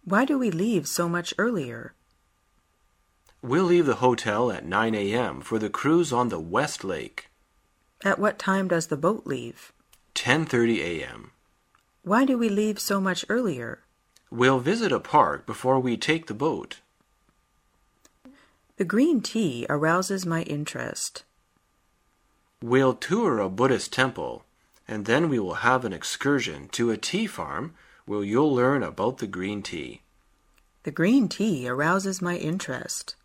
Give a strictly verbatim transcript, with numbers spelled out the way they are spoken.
Why do we leave so much earlier? We'll leave the hotel at nine a.m. for the cruise on the West Lake. At what time does the boat leave? ten thirty a.m. Why do we leave so much earlier? We'll visit a park before we take the boat. The green tea arouses my interest. We'll tour a Buddhist temple, and then we will have an excursion to a tea farm where you'll learn about the green tea. The green tea arouses my interest.